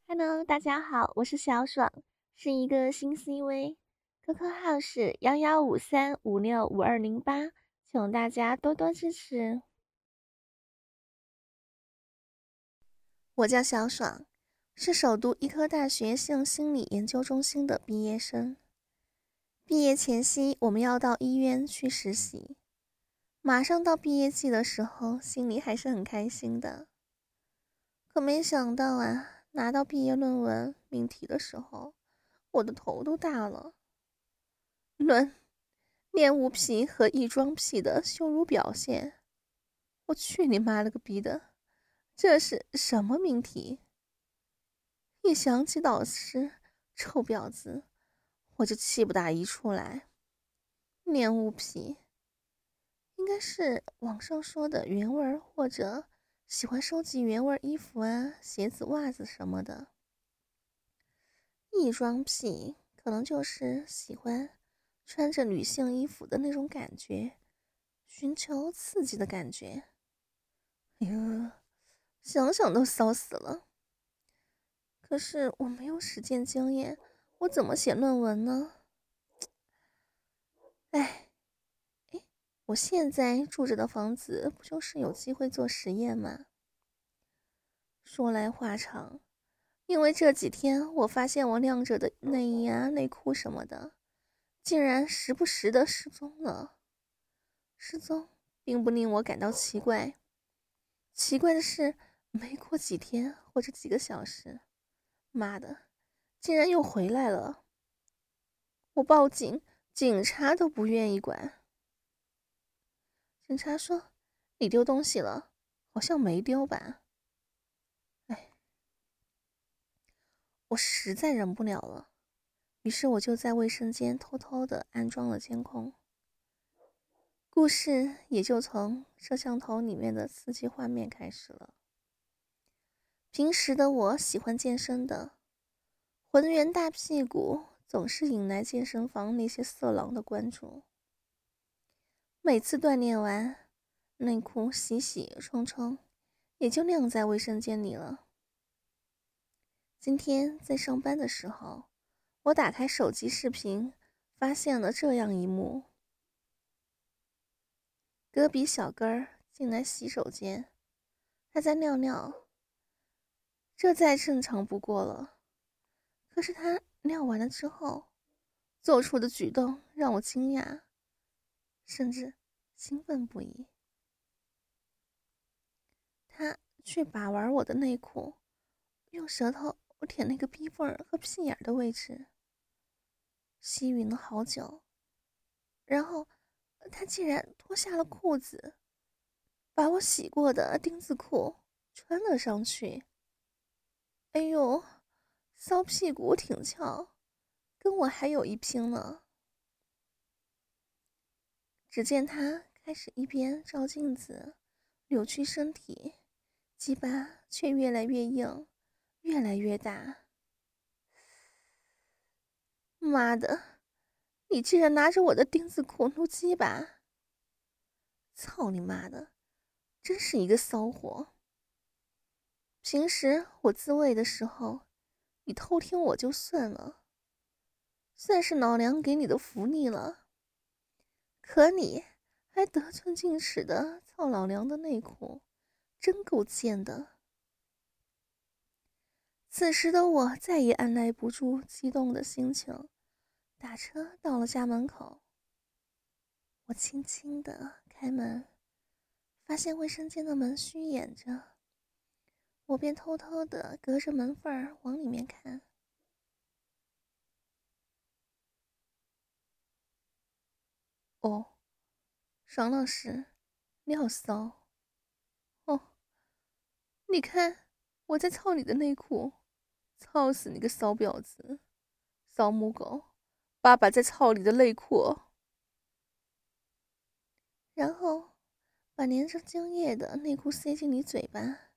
Hello，大家好，我是小爽，是一个新 CV，QQ 号是1153565208，请大家多多支持。我叫小爽，是首都医科大学性心理研究中心的毕业生。毕业前夕，我们要到医院去实习，马上到毕业季的时候，心里还是很开心的。可没想到啊，拿到毕业论文命题的时候，我的头都大了。恋物癖和异装癖的羞辱表现，我去你妈了个逼的！这是什么命题？一想起导师臭婊子，我就气不打一处来。恋物癖应该是网上说的原味，或者喜欢收集原味衣服啊、鞋子、袜子什么的。异装癖可能就是喜欢穿着女性衣服的那种感觉，寻求刺激的感觉。哎呦，想想都骚死了。可是我没有实践经验，我怎么写论文呢？哎，我现在住着的房子不就是有机会做实验吗？说来话长，因为这几天我发现我晾着的内衣啊、内裤什么的，竟然时不时的失踪了。失踪并不令我感到奇怪，奇怪的是，没过几天或者几个小时，妈的，竟然又回来了。我报警，警察都不愿意管。警察说：“你丢东西了，好像没丢吧？”哎，我实在忍不了了，于是我就在卫生间偷偷的安装了监控。故事也就从摄像头里面的刺激画面开始了。平时的我喜欢健身的，浑圆大屁股总是引来健身房那些色狼的关注。每次锻炼完，内裤洗洗冲冲，也就晾在卫生间里了。今天在上班的时候，我打开手机视频，发现了这样一幕：隔壁小哥儿进来洗手间，他在尿尿，这再正常不过了。可是他尿完了之后，做出的举动让我惊讶，甚至兴奋不已。他去把玩我的内裤，用舌头舔那个逼缝和屁眼的位置，吸吮了好久，然后他竟然脱下了裤子，把我洗过的丁字裤穿了上去。哎呦，骚屁股挺翘，跟我还有一拼呢。只见他开始一边照镜子扭曲身体，鸡巴却越来越硬，越来越大。妈的，你竟然拿着我的丁字裤撸鸡巴！操你妈的，真是一个骚货！平时我自慰的时候，你偷听我就算了，算是老娘给你的福利了。可你还得寸进尺的操老娘的内裤，真够贱的。此时的我再也按耐不住激动的心情，打车到了家门口。我轻轻地开门，发现卫生间的门虚掩着，我便偷偷地隔着门缝往里面看。哦，爽老师，你好骚哦！你看我在操你的内裤，操死你个骚婊子，骚母狗！爸爸在操你的内裤。然后把粘着精液的内裤塞进你嘴巴，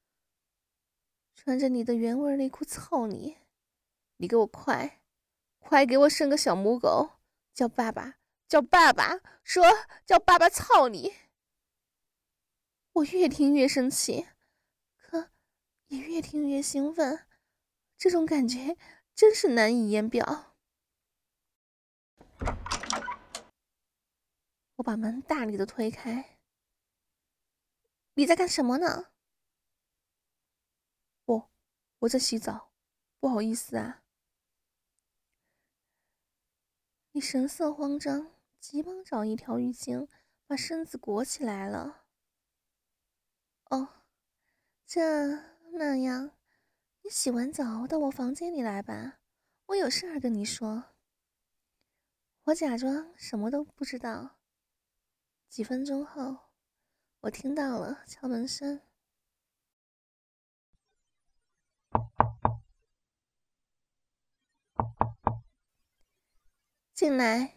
穿着你的原味内裤操你！你给我快给我生个小母狗，叫爸爸，叫爸爸，说叫爸爸操你！我越听越生气，可也越听越兴奋， 这种感觉真是难以言表。我把门大力的推开。你在干什么呢？我在洗澡，不好意思啊。你神色慌张，急忙找一条浴巾把身子裹起来了。哦，那样，你洗完澡到我房间里来吧，我有事儿跟你说。我假装什么都不知道。几分钟后，我听到了敲门声。进来。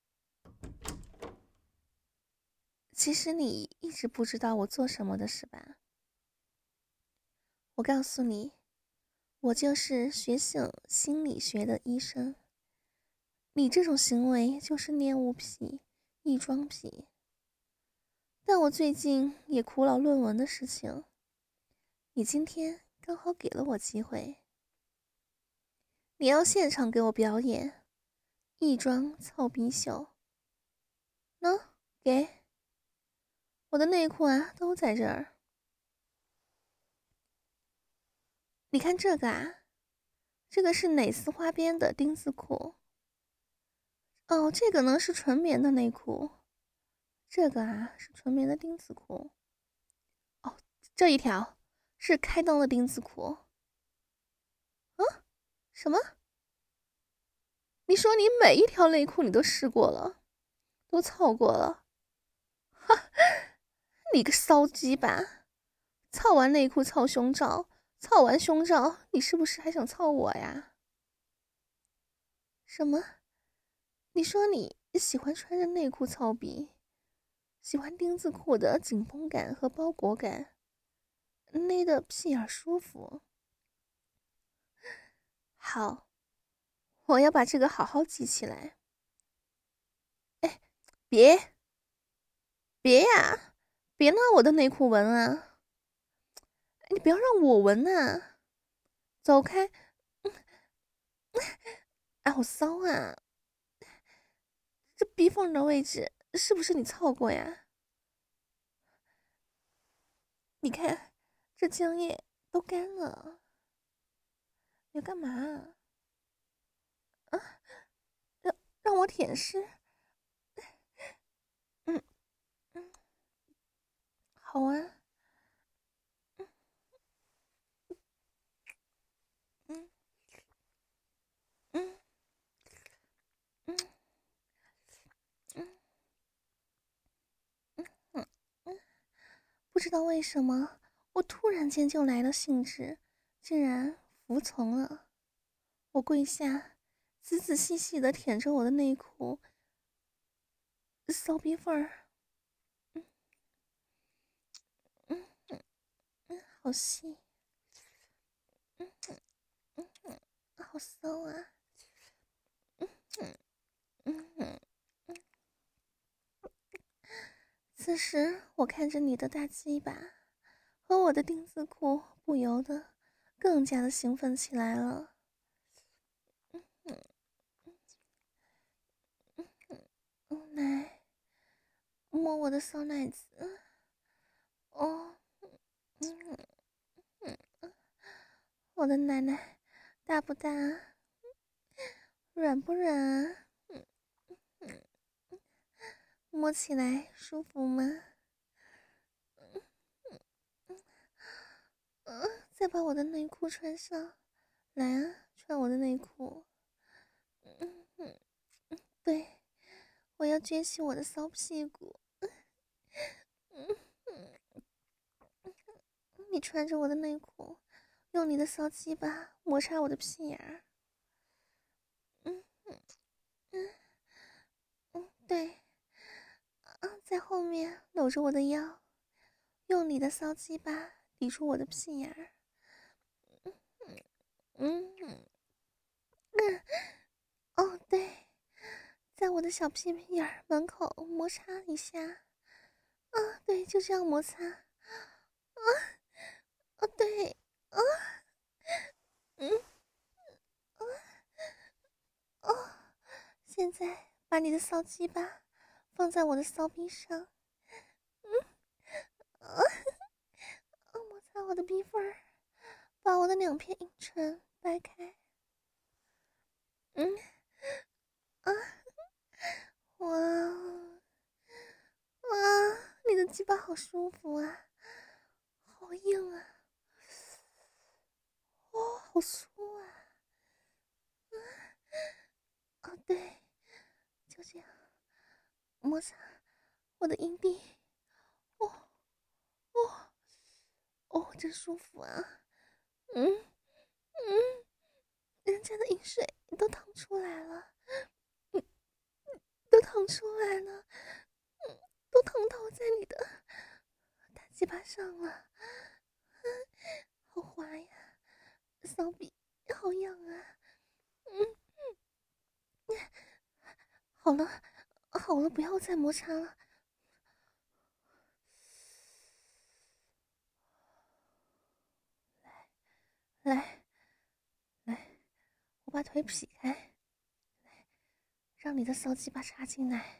其实你一直不知道我做什么的是吧？我告诉你，我就是学性心理学的医生。你这种行为就是恋物癖、异装癖。但我最近也苦恼论文的事情，你今天刚好给了我机会。你要现场给我表演异装操逼秀。喏，给。我的内裤啊，都在这儿。你看这个啊，这个是蕾丝花边的丁字裤。哦，这个呢是纯棉的内裤。这个啊是纯棉的丁字裤。哦，这一条是开裆的丁字裤。什么？你说你每一条内裤你都试过了，都操过了？哈，你个骚鸡巴！操完内裤操胸罩，操完胸罩，你是不是还想操我呀？什么？你说你喜欢穿着内裤操逼，喜欢丁字裤的紧绷感和包裹感，勒得屁眼舒服。好，我要把这个好好记起来。哎，别呀，别拿我的内裤闻啊！你不要让我闻啊！走开！哎，好骚啊！这逼缝的位置是不是你操过呀？你看，这浆液都干了，你要干嘛啊？让我舔湿？嗯嗯，好啊。嗯嗯嗯嗯嗯嗯，不知道为什么，我突然间就来了兴致，竟然服从了。我跪下，仔仔细细的舔着我的内裤，骚逼缝儿。嗯嗯嗯，好细。嗯嗯嗯，好骚啊！嗯嗯嗯嗯。此时，我看着你的大鸡巴和我的丁字裤，不由得更加的兴奋起来了。嗯嗯嗯，来摸我的骚奶子。哦，嗯嗯，我的奶奶大不大？软不软啊？嗯嗯，摸起来舒服吗？再把我的内裤穿上，来啊，穿我的内裤。嗯嗯嗯，对，我要撅起我的骚屁股。嗯嗯，你穿着我的内裤，用你的骚鸡巴摩擦我的屁眼儿。嗯嗯嗯嗯，对，在后面搂着我的腰，用你的骚鸡巴抵住我的屁眼儿。嗯嗯嗯，哦对，在我的小屁屁眼儿门口摩擦一下。对，就这样摩擦。对，嗯把你的骚鸡巴放在我的骚逼上，摩擦我的逼缝儿，把我的2片阴唇掰开。啊，哇哇，你的鸡巴好舒服啊，好硬啊，哦，好酥啊！哦，对，就这样摩擦我的阴蒂，哦哦哦，真舒服啊！人家的饮水都淌出来了，都淌出来了，都淌到在你的大鸡巴上了，好滑呀，骚逼好痒啊！好了，好了，不要再摩擦了。来，我把腿劈开，来，让你的骚鸡巴插进来。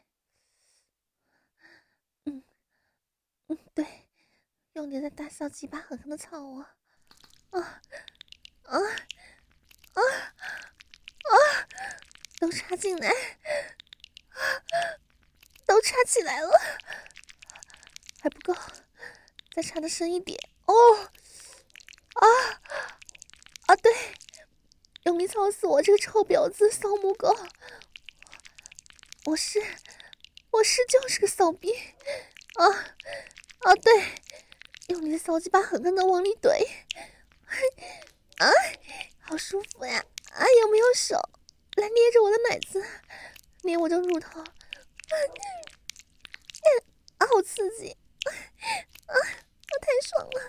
对，用你的大骚鸡巴狠狠的操我！啊啊啊啊！都插进来，都插起来了，还不够，再插的深一点哦！啊啊！对，用力操死我这个臭婊子骚母狗！我就是个骚逼啊啊！对，用你的骚鸡巴狠狠的往里怼，啊，好舒服呀！啊，有没有手来捏着我的奶子，捏我的乳头？啊，好刺激！啊，太爽了！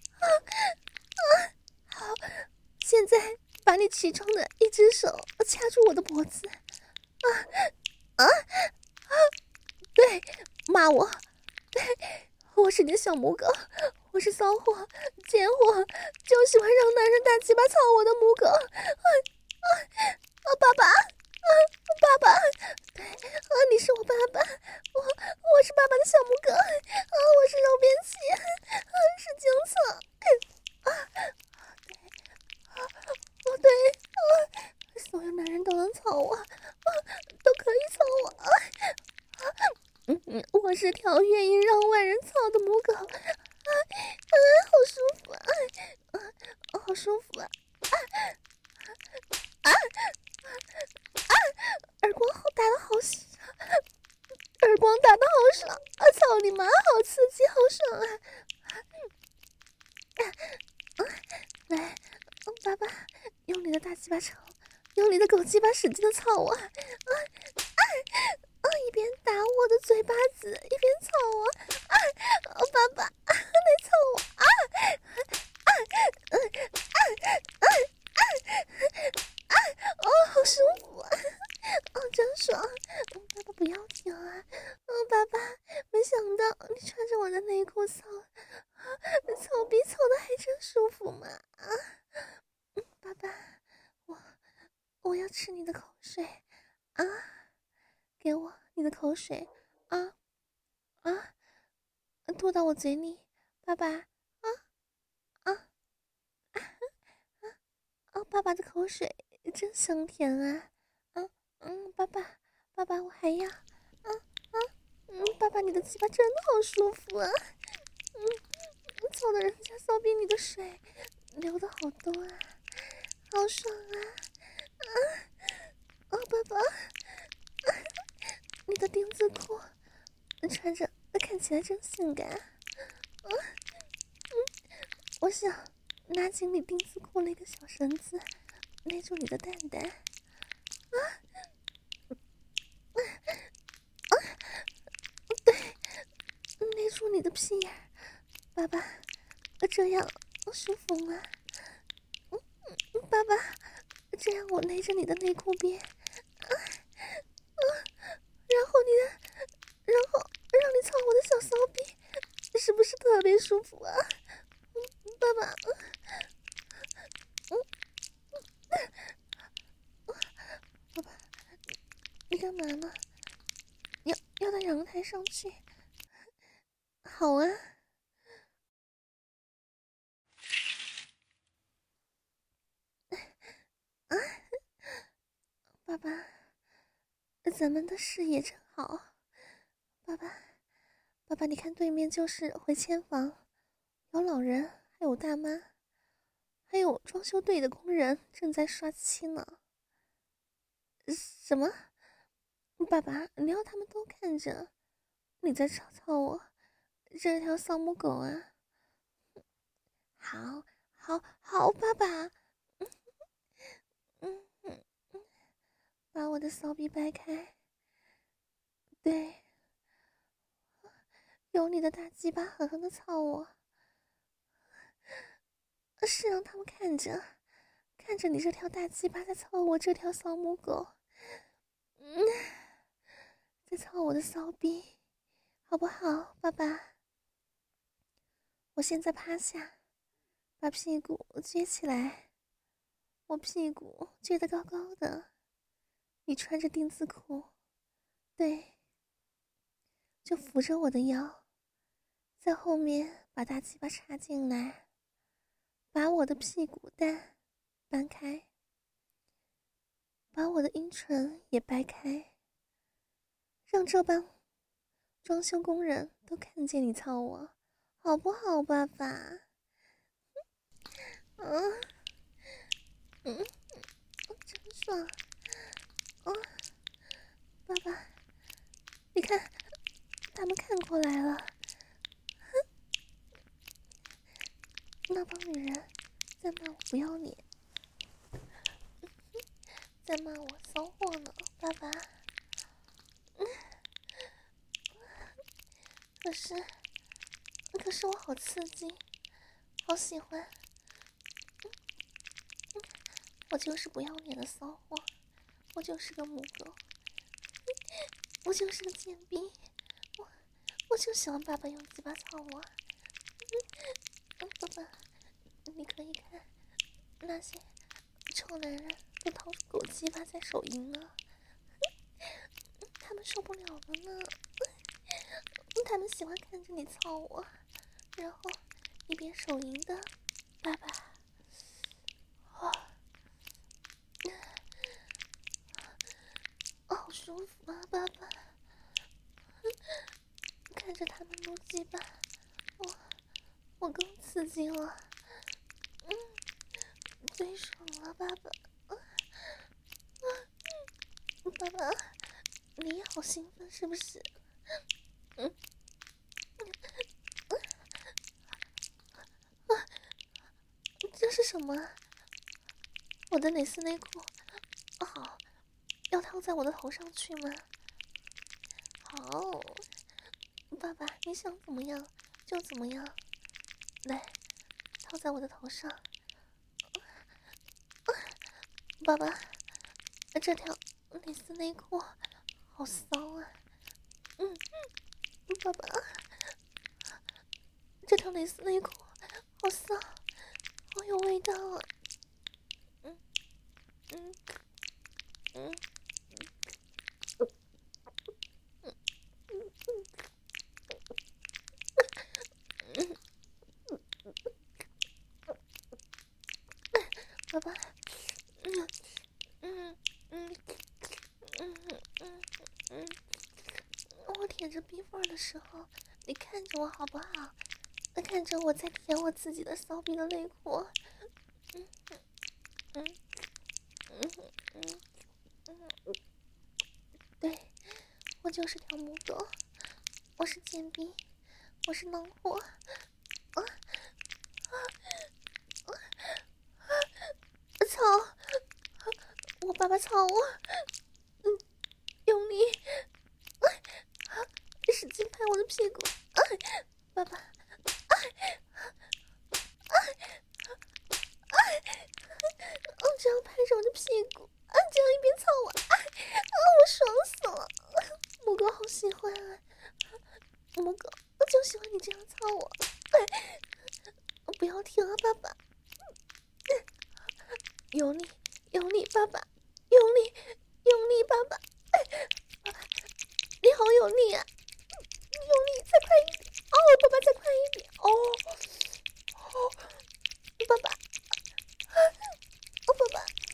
好，现在把你其中的一只手掐住我的脖子，啊！对，骂我，对，我是你的小母狗，我是骚货、贱货，就喜欢让男人大鸡巴操我的母狗。爸爸，爸爸，对，你是我爸爸，我是爸爸的小母狗，我是肉边起，是精草，对，所有男人都能操我，都可以操我。我是条愿意让外人操的母狗，好舒服好舒服耳光好打的好爽，耳光打的好爽操你妈，好刺激，好爽来，爸爸，用你的大鸡巴抽，用你的狗鸡巴使劲的操我，一边打我的嘴巴子，一边操我，爸爸，来操我好舒服真爽，爸爸不要停啊，爸爸，没想到你穿着我的内裤操逼操的还真舒服嘛爸爸，我要吃你的口水啊！给我你的口水啊！吐到我嘴里，爸爸爸爸的口水真香甜啊！爸爸，我还要爸爸你的鸡巴真的好舒服啊！操的人家骚逼你的水流的好多啊，好爽爸爸，你的丁字裤穿着看起来真性感我想拿紧你丁字裤那个小绳子勒住你的蛋蛋对，勒住你的屁眼爸爸，这样舒服吗爸爸，这样我勒着你的内裤边然后让你操我的小骚逼，是不是特别舒服啊爸爸爸爸，你干嘛呢阳台上去。好啊。啊，爸爸，咱们的视野真好。爸爸，爸爸，你看对面就是回迁房，有老人，还有大妈，还有装修队的工人正在刷漆呢。什么？爸爸，你要他们都看着，你在吵吵我，这条丧母狗啊！好，好，好，爸爸，把我的骚逼掰开。对，有你的大鸡巴狠狠的操我，是让他们看着，看着你这条大鸡巴在操我这条骚母狗，在操我的骚逼，好不好，爸爸？我现在趴下，把屁股撅起来，我屁股撅得高高的，你穿着丁字裤，对，就扶着我的腰，在后面把大鸡巴插进来，把我的屁股蛋搬开，把我的阴唇也掰开，让这帮装修工人都看见你操我，好不好，爸爸？真爽！爸爸，你看，他们看过来了，那帮女人在骂我不要脸，在骂我骚货呢，爸爸。可是我好刺激，好喜欢。我就是不要脸的骚货，我就是个母狗，我就是个贱逼，我就喜欢爸爸用鸡巴操我。爸爸，你可以看那些臭男人都掏出狗鸡巴在手淫呢，他们受不了了呢，他们喜欢看着你操我，然后一边手淫的，爸爸，好舒服啊，爸爸，看着他们撸鸡巴，我更刺激了，最爽了，爸爸，爸爸，你也好兴奋是不是？这是什么？我的蕾丝内裤，好，要套在我的头上去吗？好，爸爸，你想怎么样就怎么样，来，套在我的头上。爸爸，这条蕾丝内裤好骚啊！爸爸，这条蕾丝内裤好骚，好有味道啊！爸爸，我舔着逼缝的时候，你看着我好不好？看着我在舔我自己的骚逼的内裤。对，我就是条母狗，我是贱逼，我是狼货。操！我爸爸操我，用力，使劲拍我的屁股，爸爸，这样拍着我的屁股，这样一边操我，我爽死了，母狗好喜欢啊，母狗，我就喜欢你这样操我，不要停啊，爸爸，用力，用力，爸爸，用力，用力，爸爸，爸爸，你好有力啊！ 一点哦，爸爸再快一点哦，爸爸，爸爸，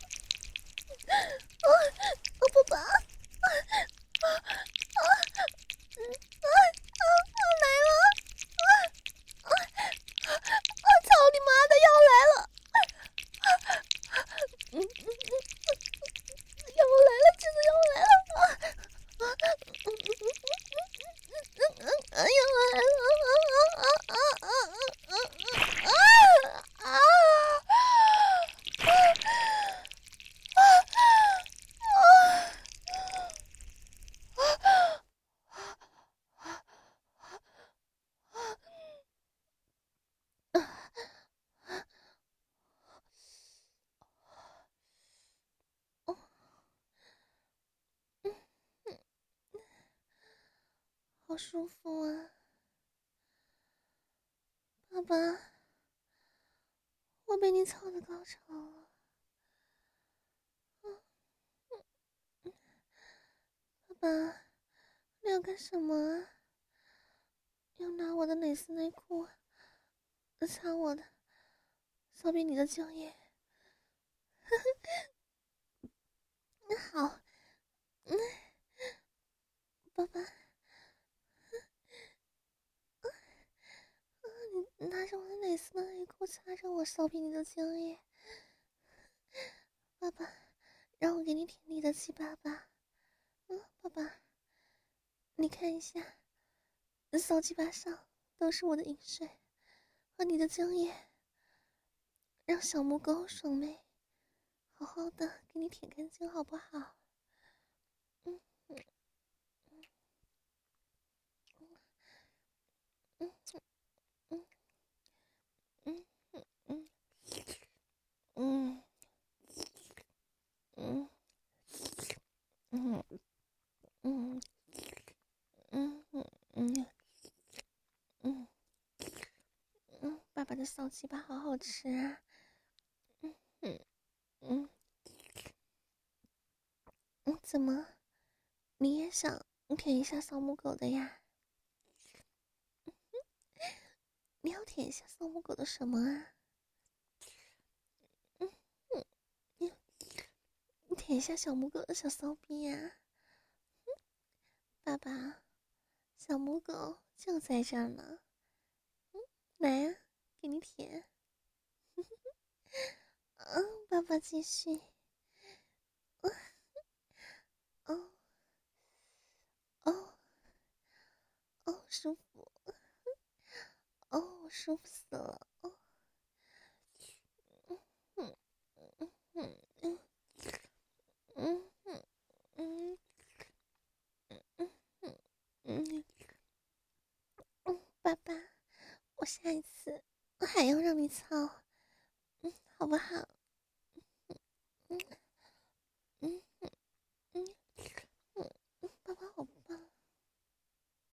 爸爸，来了，操你妈的，要来了，要来了，真的要来了，要来好舒服啊，爸爸，我被你操的高潮了，爸爸，你要干什么啊？要拿我的蕾丝内裤擦我的，骚逼你的精液。好，爸爸，你拿着我的蕾丝内裤擦着我骚逼你的精液。爸爸，让我给你舔你的鸡巴吧。爸爸，你看一下，骚鸡巴上都是我的饮水和你的精液，让小母狗爽没？好好的给你舔干净好不好？嗯嗯嗯嗯嗯嗯嗯嗯嗯嗯嗯嗯嗯爸爸的小鸡巴好好吃啊！嗯嗯嗯怎么？你也想舔一下小母狗的呀？你要舔一下小母狗的什么啊？嗯嗯，你舔一下小母狗的小骚逼呀！爸爸，小母狗就在这儿呢。来呀，给你舔。爸爸继续。哦哦哦，舒服。哦，舒服死了。哦，嗯嗯嗯嗯嗯嗯嗯嗯嗯爸爸，我下一次我还要让你操，好不好？